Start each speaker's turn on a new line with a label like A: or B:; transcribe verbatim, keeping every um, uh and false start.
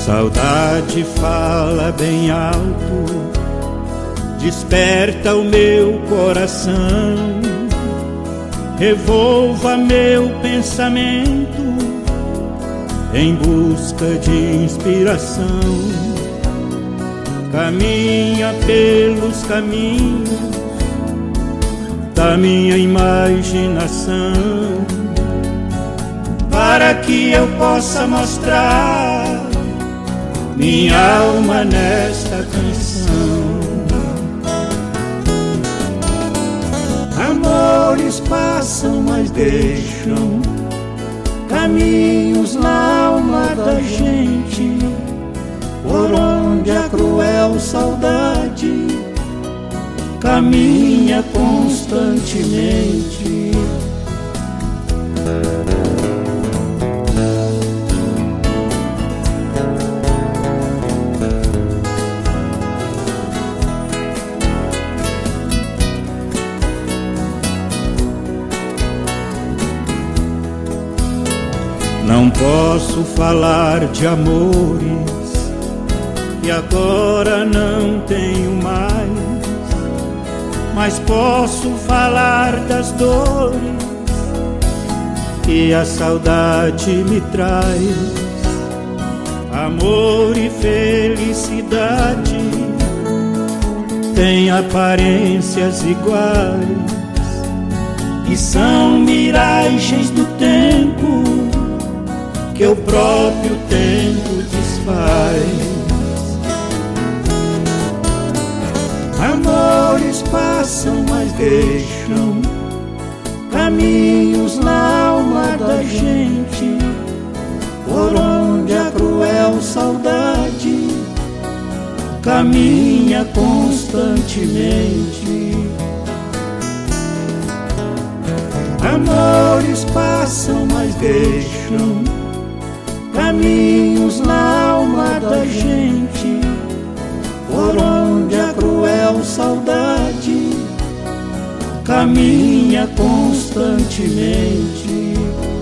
A: Saudade fala bem alto, desperta o meu coração, revolva meu pensamento em busca de inspiração. Caminha pelos caminhos da minha imaginação, para que eu possa mostrar minha alma nesta canção. Amores passam, mas deixam caminhos na alma da gente, por onde a cruel saudade caminha constantemente. Não posso falar de amores que agora não tenho mais, mas posso falar das dores que a saudade me traz. Amor e felicidade têm aparências iguais e são miragens do tempo que o próprio tempo desfaz. Amores passam, mas deixam caminhos na alma da gente, por onde a cruel saudade caminha constantemente. Amores passam, mas deixam caminhos na alma da gente, por onde a cruel saudade caminha constantemente.